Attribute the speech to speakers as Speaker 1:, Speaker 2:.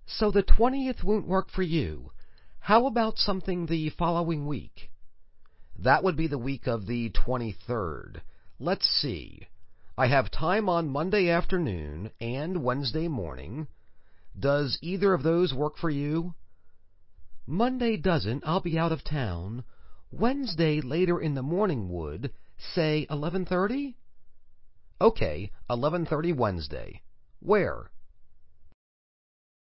Speaker 1: So the 20th won't work for you. How about something the following week? That would be the week of the 23rd. Let's see. I have time on Monday afternoon and Wednesday morning. Does either of those work for you? Monday doesn't. I'll be out of town. Wednesday later in the morning would, say 11:30? Okay, 11:30 Wednesday. Where?